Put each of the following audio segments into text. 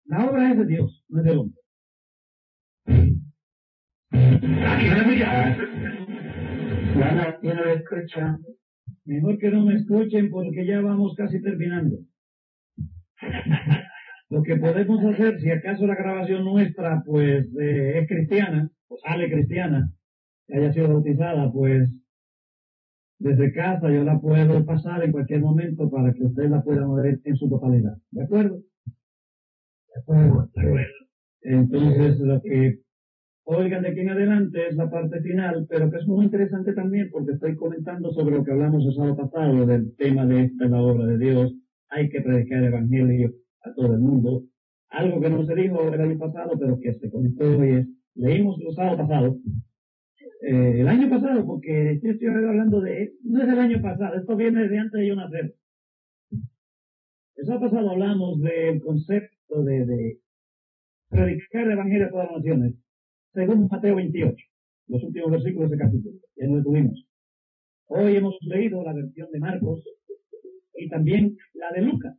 La obra es de Dios, no es del hombre. Mejor que no me escuchen porque ya vamos casi terminando. Lo que podemos hacer, si acaso la grabación nuestra pues es cristiana, o sale cristiana, que haya sido bautizada, pues desde casa yo la puedo pasar en cualquier momento para que ustedes la puedan ver en su totalidad. ¿De acuerdo? De acuerdo. Entonces, lo que oigan de aquí en adelante es la parte final, pero que es muy interesante también porque estoy comentando sobre lo que hablamos el sábado pasado, del tema de esta es la obra de Dios, hay que predicar el Evangelio a todo el mundo. Algo que no se dijo el año pasado, pero que se comentó hoy es, leímos el sábado pasado, el año pasado, porque yo estoy hablando de, no es del año pasado, esto viene desde antes de yo nacer. El sábado pasado hablamos del concepto de predicar el Evangelio a todas las naciones, según Mateo 28, los últimos versículos de capítulo, ya nos detuvimos. Hoy hemos leído la versión de Marcos y también la de Lucas.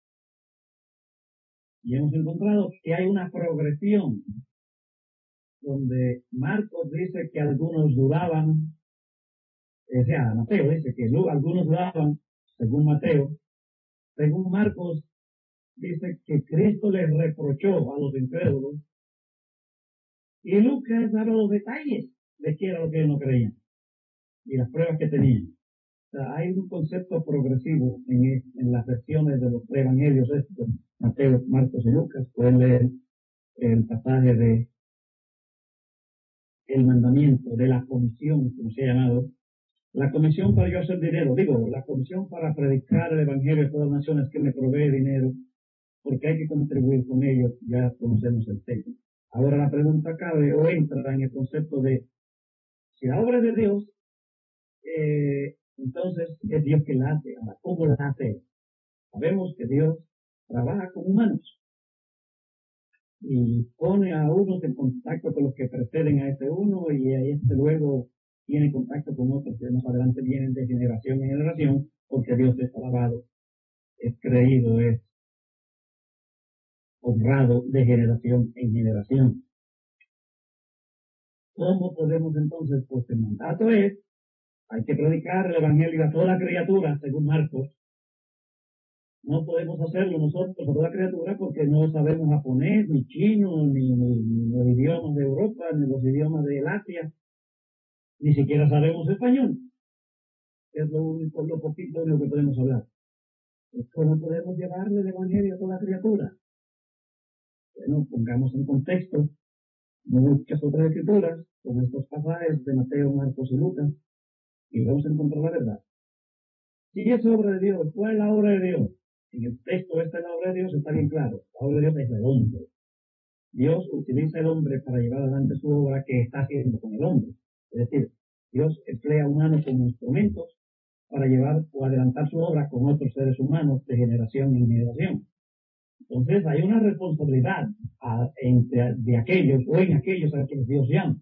Y hemos encontrado que hay una progresión donde Marcos dice que algunos dudaban, o sea, Mateo dice que algunos dudaban, según Mateo. Según Marcos, dice que Cristo les reprochó a los incrédulos. Y Lucas habla los detalles de qué era lo que ellos no creían y las pruebas que tenían. O sea, hay un concepto progresivo en las versiones de los tres evangelios estos, Mateo, Marcos y Lucas. Pueden leer el pasaje de el mandamiento de la comisión, como se ha llamado, la comisión para yo hacer dinero, digo, la comisión para predicar el evangelio a todas las naciones que me provee dinero, porque hay que contribuir con ellos, ya conocemos el tema. Ahora la pregunta cabe o entra en el concepto de, si la obra es de Dios, entonces es Dios que la hace. Ahora, ¿cómo la hace? Sabemos que Dios trabaja con humanos y pone a unos en contacto con los que preceden a ese uno y a este luego tiene contacto con otros que más adelante vienen de generación en generación, porque Dios es alabado, es creído, es honrado de generación en generación. ¿Cómo podemos entonces? Pues el mandato es, hay que predicar el evangelio a toda criatura, según Marcos. No podemos hacerlo nosotros a toda criatura porque no sabemos japonés, ni chino, ni los idiomas de Europa, ni los idiomas de Asia, ni siquiera sabemos español. Es lo único, lo poquito de lo que podemos hablar. ¿Cómo podemos llevarle el evangelio a toda criatura? Bueno, pongamos en contexto muchas otras escrituras, con estos pasajes de Mateo, Marcos y Lucas, y vamos a encontrar la verdad. Si es obra de Dios, ¿cuál es la obra de Dios? En el texto esta es la obra de Dios, está bien claro. La obra de Dios es el hombre. Dios utiliza el hombre para llevar adelante su obra que está haciendo con el hombre. Es decir, Dios emplea humanos como instrumentos para llevar o adelantar su obra con otros seres humanos de generación en generación. Entonces hay una responsabilidad de aquellos o en aquellos a quienes Dios llama.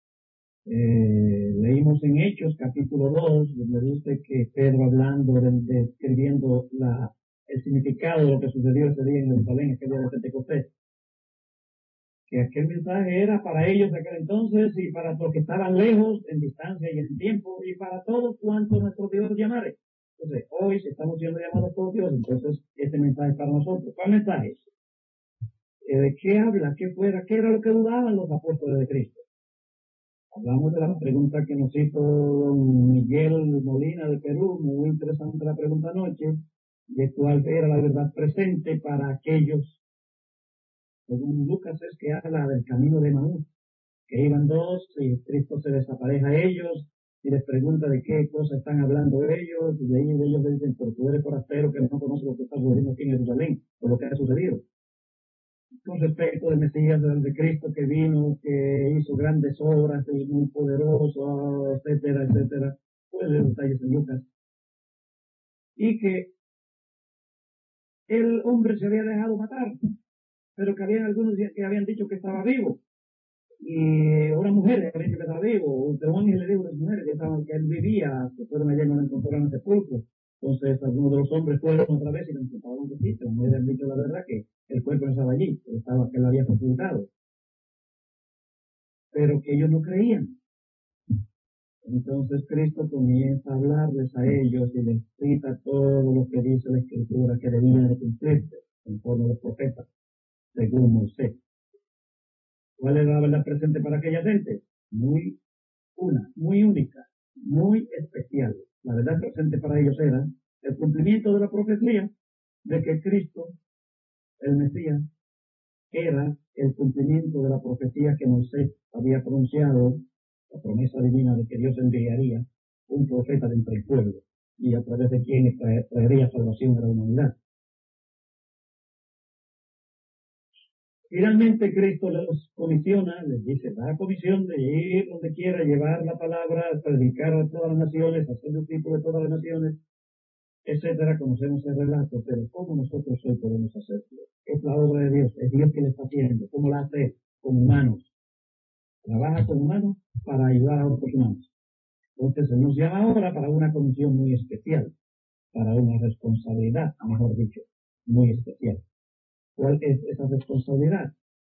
Leímos en Hechos capítulo 2, donde dice que Pedro hablando, describiendo el significado de lo que sucedió ese día en Jerusalén, aquel día de Pentecostés, que aquel mensaje era para ellos de aquel entonces y para los que estaban lejos, en distancia y en tiempo, y para todos cuantos nuestro Dios llamare. Entonces, hoy si estamos siendo llamados por Dios, entonces este mensaje es para nosotros. ¿Cuál mensaje es? ¿De qué habla? ¿Qué era lo que dudaban los apóstoles de Cristo? Hablamos de la pregunta que nos hizo don Miguel Molina de Perú, muy interesante la pregunta anoche, de cuál era la verdad presente para aquellos, según Lucas es que habla del camino de Maús, que iban dos y Cristo se desapareja a ellos y les pregunta de qué cosa están hablando ellos, y de ahí ellos le dicen, pero tú eres forastero que no conoce lo que está sucediendo aquí en Jerusalén, o lo que ha sucedido. Con respecto del Mesías, de Cristo que vino, que hizo grandes obras y muy poderoso, etcétera, etcétera, pues de detalles en Lucas. Y que el hombre se había dejado matar, pero que habían algunos que habían dicho que estaba vivo. Y una mujer que había dicho que estaba vivo, un ángel le dijo a las mujeres que él vivía, que fueron allá y no lo encontraron en el sepulcro. Entonces algunos de los hombres fueron otra vez y lo encontraron que sí, las mujeres han dicho la verdad que el cuerpo no estaba allí, que él había sepultado, pero que ellos no creían. Entonces Cristo comienza a hablarles a ellos y les cita todo lo que dice la Escritura que debían de cumplirse conforme a los profetas, según Moisés. ¿Cuál era la verdad presente para aquella gente? Muy única, muy especial. La verdad presente para ellos era el cumplimiento de la profecía de que Cristo, el Mesías, era el cumplimiento de la profecía que Moisés había pronunciado, la promesa divina de que Dios enviaría un profeta de entre el pueblo y a través de quien traería salvación a la humanidad. Finalmente Cristo los comisiona, les dice, da comisión de ir donde quiera, llevar la palabra, predicar a todas las naciones, hacer discípulos de todas las naciones, etcétera. Conocemos el relato, pero ¿cómo nosotros hoy podemos hacerlo? Es la obra de Dios, es Dios quien lo está haciendo. ¿Cómo la hace? Con humanos. Trabaja con humanos para ayudar a otros humanos. Entonces se nos llama ahora para una comisión muy especial, para una responsabilidad, mejor dicho, muy especial. ¿Cuál es esa responsabilidad?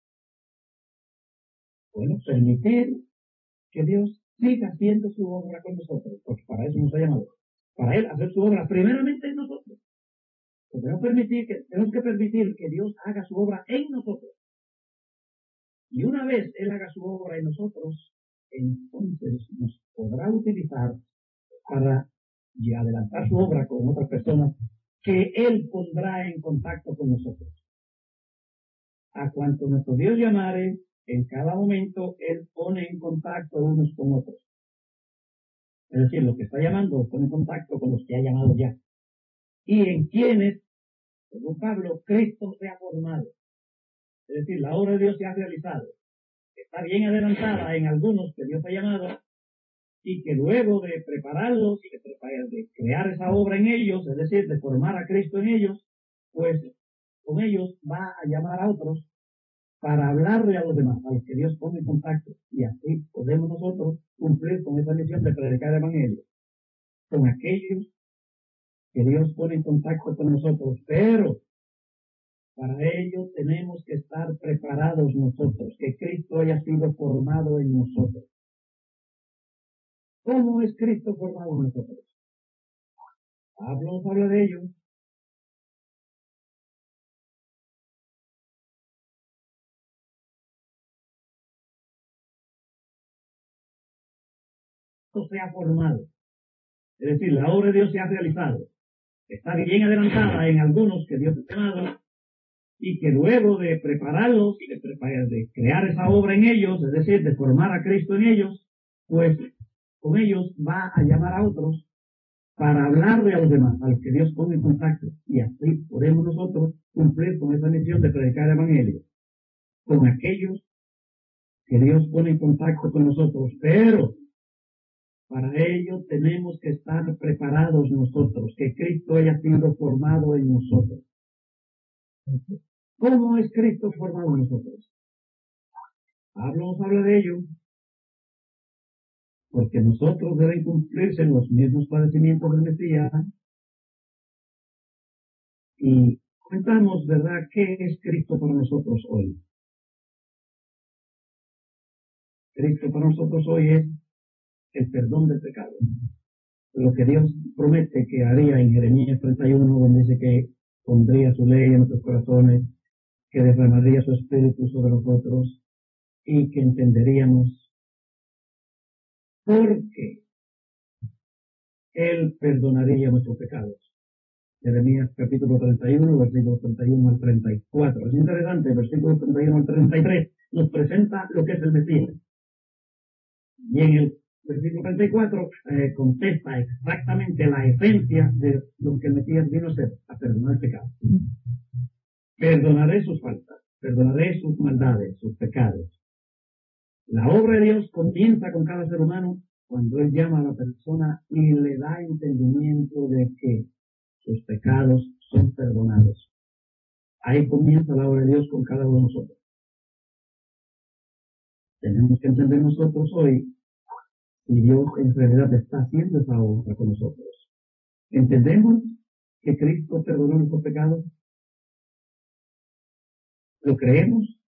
Bueno, permitir que Dios siga haciendo su obra con nosotros, porque para eso nos ha llamado. Para Él hacer su obra primeramente en nosotros. Tenemos que permitir que Dios haga su obra en nosotros. Y una vez Él haga su obra en nosotros, entonces nos podrá utilizar para adelantar su obra con otras personas que Él pondrá en contacto con nosotros. A cuanto nuestro Dios llamare, en cada momento Él pone en contacto unos con otros. Es decir, lo que está llamando pone en contacto con los que ha llamado ya. Y en quienes, según Pablo, Cristo se ha formado. Es decir, la obra de Dios se ha realizado. Está bien adelantada en algunos que Dios ha llamado y que luego de prepararlos y de crear esa obra en ellos, es decir, de formar a Cristo en ellos, pues con ellos va a llamar a otros para hablarle a los demás, a los que Dios pone en contacto, y así podemos nosotros cumplir con esa misión de predicar el Evangelio, con aquellos que Dios pone en contacto con nosotros, pero para ello tenemos que estar preparados nosotros, que Cristo haya sido formado en nosotros. ¿Cómo es Cristo formado en nosotros? Pablo nos habla de ello. Cristo se ha formado. Es decir, la obra de Dios se ha realizado. Está bien adelantada en algunos que Dios ha llamado y que luego de prepararlos y de crear esa obra en ellos, es decir, de formar a Cristo en ellos, pues con ellos va a llamar a otros para hablarle a los demás, a los que Dios pone en contacto, y así podemos nosotros cumplir con esa misión de predicar el Evangelio, con aquellos que Dios pone en contacto con nosotros, pero para ello tenemos que estar preparados nosotros, que Cristo haya sido formado en nosotros. ¿Cómo es Cristo formado en nosotros? Pablo nos habla de ello, porque nosotros deben cumplirse los mismos padecimientos del Mesías. Y comentamos, ¿verdad?, qué es Cristo para nosotros hoy. Cristo para nosotros hoy es el perdón del pecado. Lo que Dios promete que haría en Jeremías 31, donde dice que pondría su ley en nuestros corazones, que derramaría su espíritu sobre nosotros y que entenderíamos por qué Él perdonaría nuestros pecados. Jeremías capítulo 31, versículos 31 al 34. Es interesante, versículos 31 al 33 nos presenta lo que es el Mesías. Y en el versículo 34 contesta exactamente la esencia de lo que el Mesías vino a hacer, a perdonar el pecado. Perdonaré sus faltas, perdonaré sus maldades, sus pecados. La obra de Dios comienza con cada ser humano cuando Él llama a la persona y le da entendimiento de que sus pecados son perdonados. Ahí comienza la obra de Dios con cada uno de nosotros. Tenemos que entender nosotros hoy si Dios en realidad está haciendo esa obra con nosotros. ¿Entendemos que Cristo perdonó nuestros pecados? ¿Lo creemos?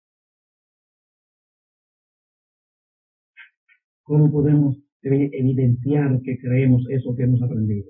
¿Cómo podemos evidenciar que creemos eso que hemos aprendido?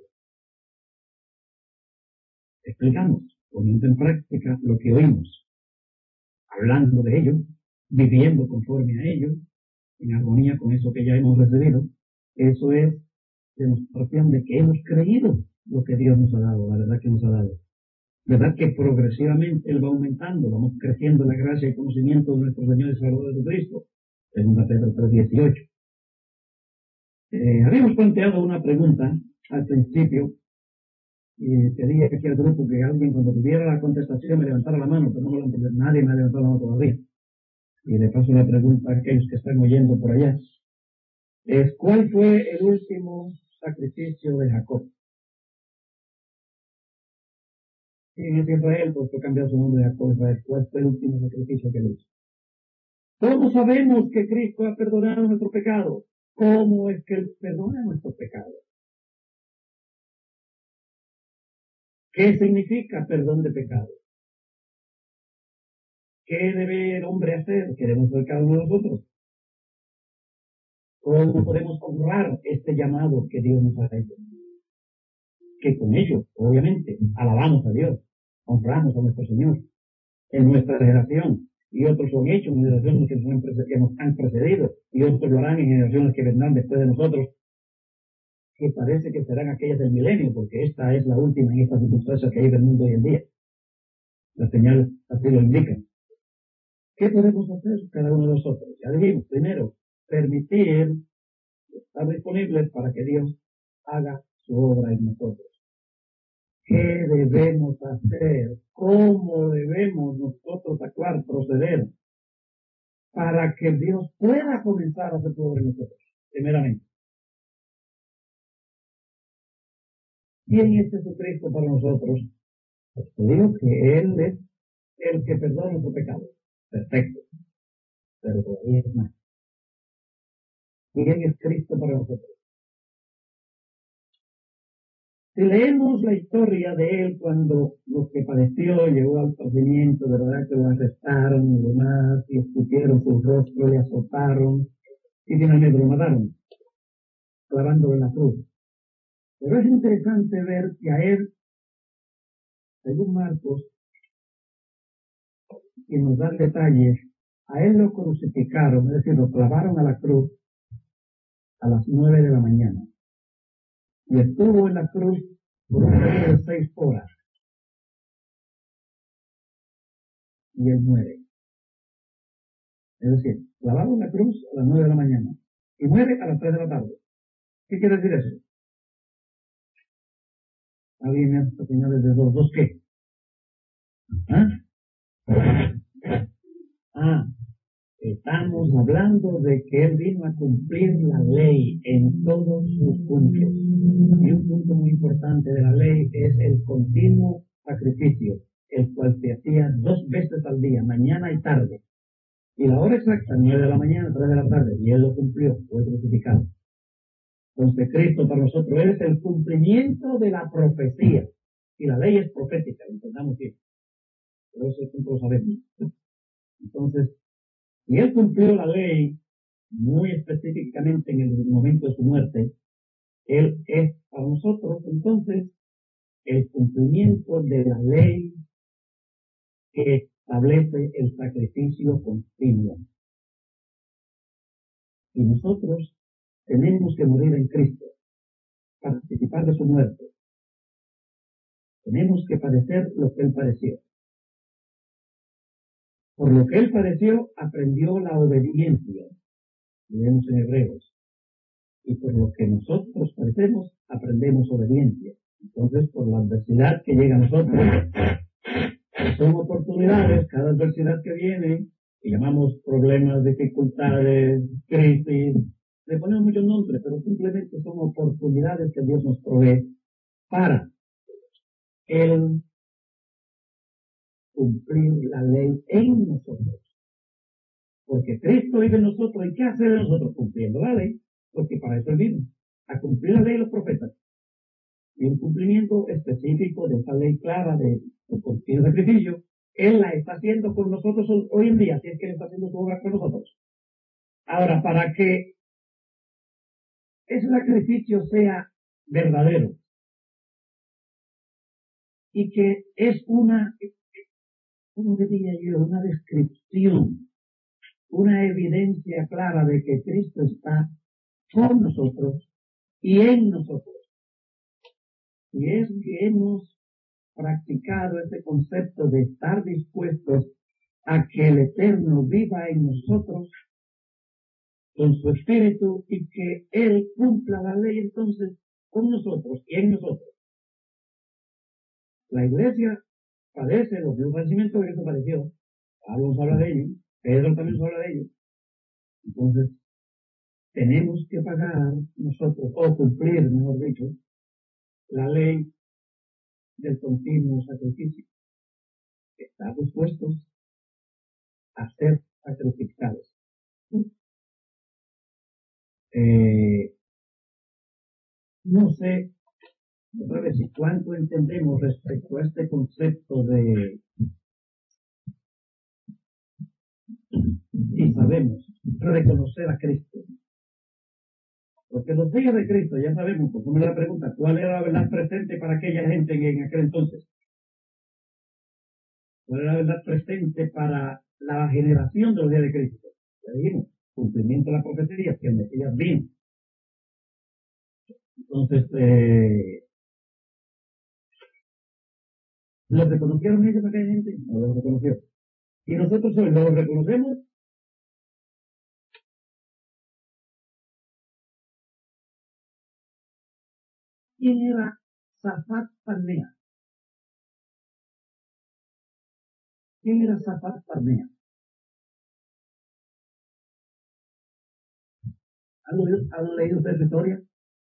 Explicamos, poniendo en práctica lo que oímos, hablando de ello, viviendo conforme a ello, en armonía con eso que ya hemos recibido. Eso es demostración de que hemos creído lo que Dios nos ha dado, la verdad que nos ha dado. ¿Verdad que progresivamente Él va aumentando, vamos creciendo en la gracia y conocimiento de nuestro Señor y Salvador Jesucristo? Segunda Pedro 3:18. Habíamos planteado una pregunta al principio y pedí aquí al grupo que alguien cuando tuviera la contestación me levantara la mano, pero no nadie me ha levantado la mano todavía. Y le paso la pregunta a aquellos que están oyendo por allá. ¿Cuál fue el último sacrificio de Jacob? En ese Israel, pues fue cambiado su nombre de Jacob Israel. ¿Cuál fue el último sacrificio que le hizo? ¿Cómo sabemos que Cristo ha perdonado nuestro pecado? ¿Cómo es que Él perdona nuestros pecados? ¿Qué significa perdón de pecados? ¿Qué debe el hombre hacer? Queremos ver cada uno de nosotros. ¿Cómo podemos honrar este llamado que Dios nos ha hecho? Que con ello, obviamente, alabamos a Dios, honramos a nuestro Señor en nuestra generación, y otros son hechos en generaciones que nos han precedido, y otros lo harán en generaciones que vendrán después de nosotros, que parece que serán aquellas del milenio, porque esta es la última en estas circunstancias que hay del mundo hoy en día. Las señales así lo indican. ¿Qué podemos hacer cada uno de nosotros? Ya dijimos, primero, permitir estar disponibles para que Dios haga su obra en nosotros. ¿Qué debemos hacer? ¿Cómo debemos nosotros actuar, proceder, para que Dios pueda comenzar a hacer su obra en nosotros? Primeramente, ¿quién es Jesucristo para nosotros? Pues te digo que Él es el que perdona nuestro pecado. Perfecto. Pero todavía es más. ¿Quién es Cristo para nosotros? Si leemos la historia de Él cuando lo que padeció llegó al sufrimiento, de verdad que lo arrestaron y demás, y escupieron su rostro, le azotaron, y finalmente lo mataron, clavándolo en la cruz. Pero es interesante ver que a Él, según Marcos, y nos dan detalles, a Él lo crucificaron, es decir, lo clavaron a la cruz a las 9 de la mañana. Y estuvo en la cruz por un periodo de 6 horas. Y Él muere. Es decir, clavado en la cruz a las 9 de la mañana. Y muere a las 3 de la tarde. ¿Qué quiere decir eso? ¿Alguien me hace señales de dos qué? Estamos hablando de que Él vino a cumplir la ley en todos sus puntos. Y un punto muy importante de la ley es el continuo sacrificio, el cual se hacía 2 veces al día, mañana y tarde. Y la hora exacta, 9 de la mañana, 3 de la tarde, y Él lo cumplió, fue crucificado. Entonces Cristo para nosotros es el cumplimiento de la profecía. Y la ley es profética, entendamos bien. Pero eso lo sabemos. Entonces, y Él cumplió la ley muy específicamente en el momento de su muerte. Él es para nosotros entonces el cumplimiento de la ley que establece el sacrificio continuo. Y nosotros tenemos que morir en Cristo, participar de su muerte. Tenemos que padecer lo que Él padeció. Por lo que Él padeció, aprendió la obediencia. Leemos en Hebreos. Y por lo que nosotros padecemos, aprendemos obediencia. Entonces, por la adversidad que llega a nosotros, son oportunidades, cada adversidad que viene, que llamamos problemas, dificultades, crisis, le ponemos muchos nombres, pero simplemente son oportunidades que Dios nos provee para Él cumplir la ley en nosotros. Porque Cristo vive en nosotros, ¿y qué hace de nosotros? Cumpliendo la ley, porque para eso Él vino, a cumplir la ley de los profetas. Y un cumplimiento específico de esa ley clara de continuo sacrificio Él la está haciendo con nosotros hoy en día, si es que Él está haciendo su obra con nosotros. Ahora, para que ese sacrificio sea verdadero y que es ¿cómo diría yo? Una descripción, una evidencia clara de que Cristo está con nosotros y en nosotros. Y es que hemos practicado este concepto de estar dispuestos a que el Eterno viva en nosotros con su espíritu y que Él cumpla la ley entonces con nosotros y en nosotros. La iglesia padece los mismos padecimientos que Cristo padeció. Pablo nos habla de ello, Pedro también nos habla de ello. Entonces, tenemos que pagar nosotros, o cumplir, mejor dicho, la ley del continuo sacrificio. Estar dispuestos a ser sacrificados. No sé, otra vez, si cuánto entendemos respecto a este concepto de, y sabemos, reconocer a Cristo. Porque los días de Cristo, ya sabemos, por poner la pregunta, ¿cuál era la verdad presente para aquella gente en aquel entonces? ¿Cuál era la verdad presente para la generación de los días de Cristo? Ya dijimos, cumplimiento de la profecía, que el Mesías vino. Entonces, ¿los reconocieron ellos a aquella gente? No los reconoció. ¿Y nosotros hoy los reconocemos? ¿Quién era Safat Parnea? ¿Quién era Safat Parnea? ¿Han leído ustedes su historia?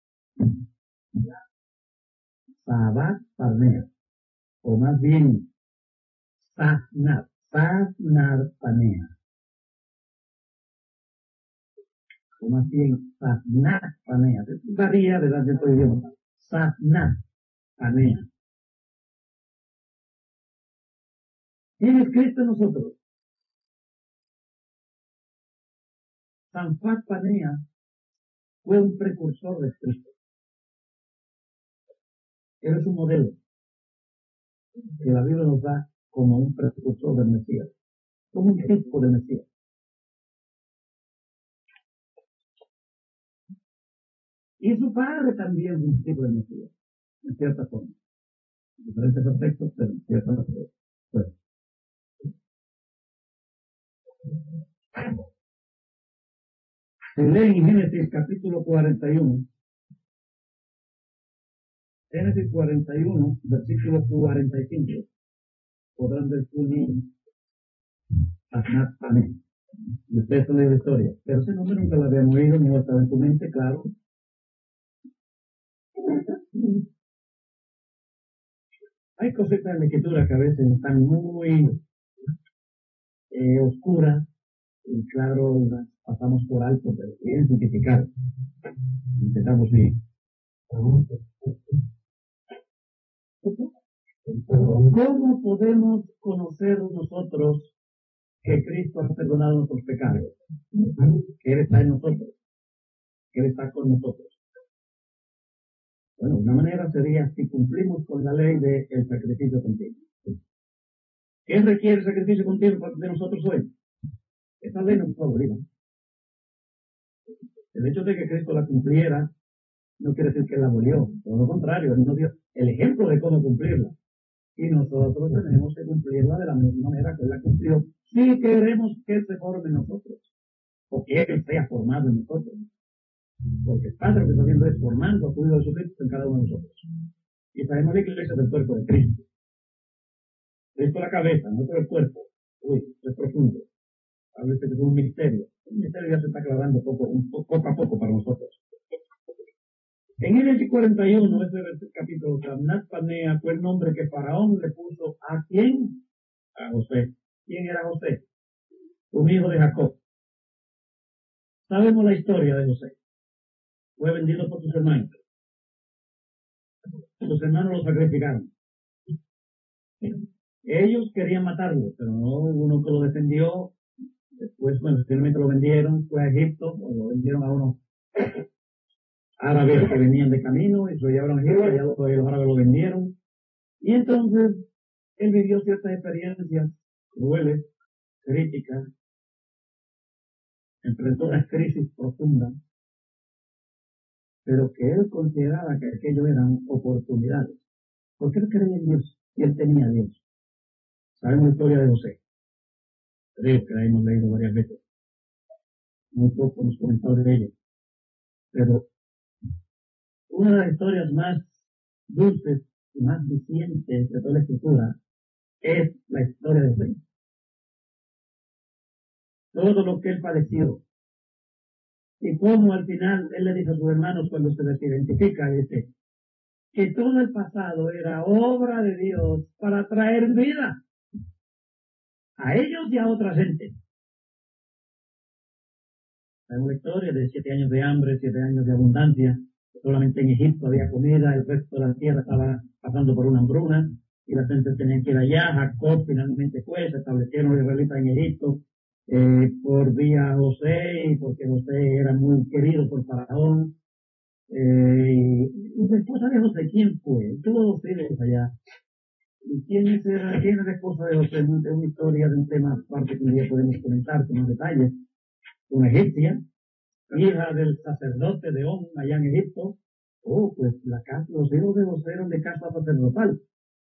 Safat Parnea, o más bien Safnar Panea, o más bien Safnar Panea. Varía de las de todo idioma. Safnar Panea. ¿Quién es Cristo en nosotros? Safat Panea fue un precursor de Cristo. Él es un modelo que la Biblia nos da como un precursor del Mesías, como un tipo de Mesías. Y su padre también es un tipo de Mesías, en cierta forma. Diferentes aspectos, pero en cierta forma. Pues, se lee en Génesis capítulo 41, Génesis 41, versículo 45, podrán descubrir Asnat Panem. Y ustedes son de la historia. Pero ese nombre nunca lo habían oído, ni estaba en tu mente, claro. Hay cositas en la escritura que a veces están muy oscuras, y claro, las pasamos por alto, pero bien simplificar. Intentamos ir. ¿Cómo podemos conocer nosotros que Cristo ha perdonado nuestros pecados? Que Él está en nosotros, que Él está con nosotros. Bueno, una manera sería si cumplimos con la ley del sacrificio continuo. ¿Qué requiere el sacrificio continuo de nosotros hoy? Esa ley no es favorita. El hecho de que Cristo la cumpliera no quiere decir que la abolió. Por lo contrario, Él nos dio el ejemplo de cómo cumplirla. Y nosotros tenemos que cumplirla de la misma manera que Él la cumplió. Si queremos que Él se forme en nosotros, o que Él sea formado en nosotros. Porque el Padre lo que está haciendo es formando a su Hijo Jesucristo en cada uno de nosotros. Y sabemos la iglesia del cuerpo de Cristo. Cristo la cabeza, no todo el cuerpo. Uy, es profundo. A veces es un misterio. El misterio ya se está aclarando poco a poco para nosotros. En Génesis 41, ese capítulo, Samnat Panea fue el nombre que Faraón le puso a quién? A José. ¿Quién era José? Un hijo de Jacob. Sabemos la historia de José. Fue vendido por sus hermanos. Sus hermanos lo sacrificaron. Ellos querían matarlo, pero no hubo uno que lo defendió. Después, bueno, finalmente lo vendieron, fue a Egipto, o lo vendieron a unos árabes que venían de camino y se lo llevaron a Egipto, y los árabes lo vendieron. Y entonces él vivió ciertas experiencias crueles, críticas, enfrentó unas crisis profundas, pero que él consideraba que aquello eran oportunidades. Porque él creía en Dios y él tenía a Dios. Sabemos la historia de José. Creo que la hemos leído varias veces. Muy poco hemos comentado de ella. Pero una de las historias más dulces y más vicientes de toda la escritura es la historia de José. Todo lo que él padeció. Y cómo al final él le dice a sus hermanos cuando se les identifica, dice, que todo el pasado era obra de Dios para traer vida a ellos y a otra gente. Hay una historia de 7 años de hambre, 7 años de abundancia. Solamente en Egipto había comida, el resto de la tierra estaba pasando por una hambruna y la gente tenía que ir allá. Jacob finalmente fue, se establecieron los israelitas en Egipto por vía José y porque José era muy querido por Faraón. Y la esposa de José, ¿quién fue? Tuvo 2 hijos allá. ¿Y quién es la esposa de José? Es una historia de un tema aparte que un día podemos comentar con más detalles. Una egipcia, hija del sacerdote de On allá en Egipto. Pues los hijos de José eran de casa sacerdotal.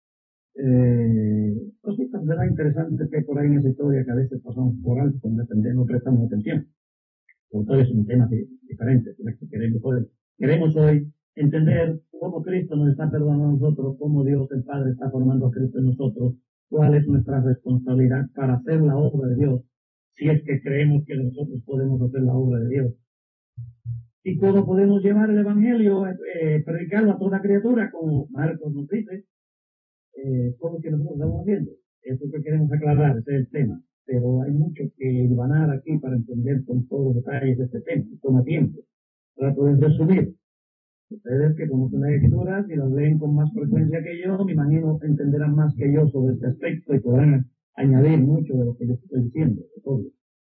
Cositas de verdad interesantes que por ahí en esa historia que a veces pasamos por alto, no prestamos atención. Por todo es un tema diferente, que queremos hoy entender cómo Cristo nos está perdonando a nosotros, cómo Dios el Padre está formando a Cristo en nosotros, cuál es nuestra responsabilidad para hacer la obra de Dios, si es que creemos que nosotros podemos hacer la obra de Dios. Y cómo podemos llevar el Evangelio, predicarlo a toda criatura, como Marcos nos dice, cómo que nosotros estamos haciendo. Eso que queremos aclarar, ese es el tema. Pero hay mucho que ganar aquí para entender con todos los detalles de este tema. Toma tiempo. Trato de resumir. Ustedes que conocen las escrituras y las leen con más frecuencia que yo, me imagino entenderán más que yo sobre este aspecto y podrán añadir mucho de lo que yo estoy diciendo. Obvio.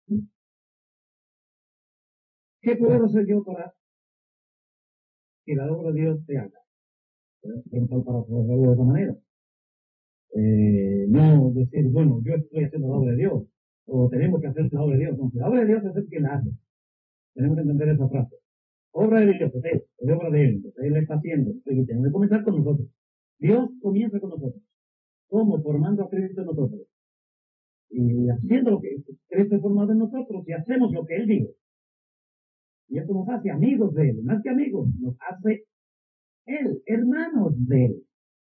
¿Qué puedo hacer yo para que la obra de Dios se haga? Para hacerlo de esa manera. No decir, bueno, yo estoy haciendo la obra de Dios, o tenemos que hacer la obra de Dios. No, la obra de Dios es el que la hace. Tenemos que entender esa frase. Obra de Dios, es obra de Él, entonces Él está haciendo. Y tenemos que comenzar con nosotros. Dios comienza con nosotros. ¿Cómo? Formando a Cristo en nosotros. Y haciendo lo que Cristo es formado en nosotros y hacemos lo que Él dijo. Y eso nos hace amigos de Él. Más que amigos, nos hace Él, hermanos de Él.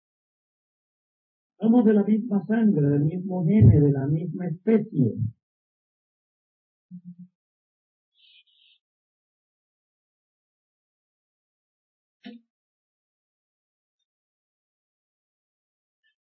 Somos de la misma sangre, del mismo gene, de la misma especie.